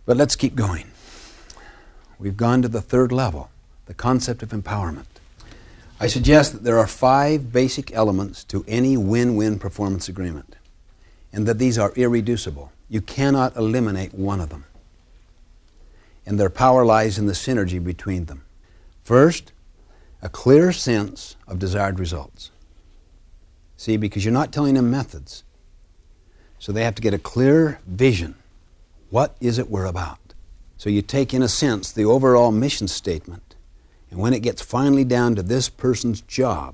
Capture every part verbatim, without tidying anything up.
But let's keep going. We've gone to the third level, the concept of empowerment. I suggest that there are five basic elements to any win-win performance agreement, and that these are irreducible. You cannot eliminate one of them. And their power lies in the synergy between them. First, a clear sense of desired results. See, because you're not telling them methods. So they have to get a clear vision. What is it we're about? So you take, in a sense, the overall mission statement, and when it gets finally down to this person's job,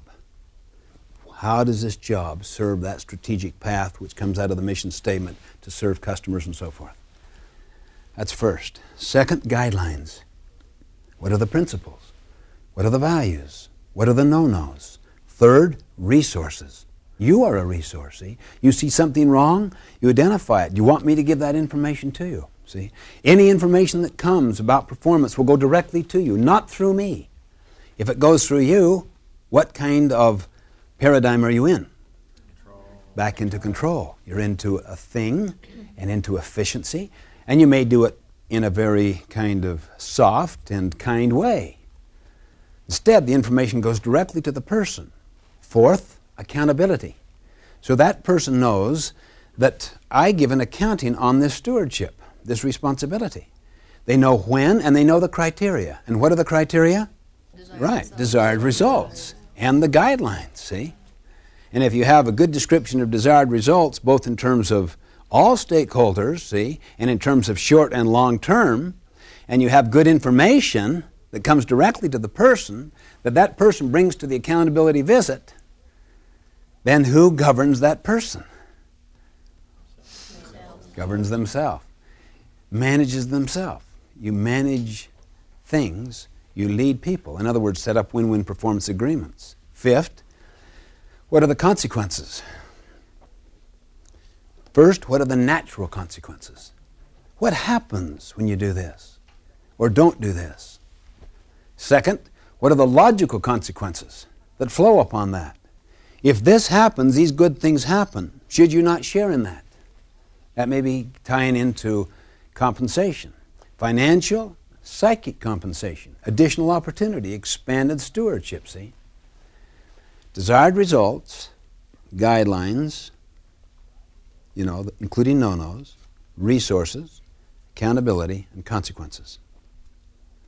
how does this job serve that strategic path which comes out of the mission statement to serve customers and so forth? That's first. Second, guidelines. What are the principles? What are the values? What are the no-nos? Third, resources. You are a resource, see? You see something wrong, you identify it. You want me to give that information to you, see? Any information that comes about performance will go directly to you, not through me. If it goes through you, what kind of paradigm are you in? Control. Back into control. You're into a thing and into efficiency, and you may do it in a very kind of soft and kind way. Instead, the information goes directly to the person. Fourth, accountability. So that person knows that I give an accounting on this stewardship, this responsibility. They know when and they know the criteria. And what are the criteria? Desired right, results. Desired results. And the guidelines, see? And if you have a good description of desired results, both in terms of all stakeholders, see, and in terms of short and long term, and you have good information that comes directly to the person, that that person brings to the accountability visit, then who governs that person? Themselves. Governs themselves. Manages themselves. You manage things, you lead people. In other words, set up win-win performance agreements. Fifth, what are the consequences? First, what are the natural consequences? What happens when you do this or don't do this? Second, what are the logical consequences that flow upon that? If this happens, these good things happen. Should you not share in that? That may be tying into compensation. Financial, psychic compensation, additional opportunity, expanded stewardship, see? Desired results, guidelines, you know, including no-nos, resources, accountability, and consequences.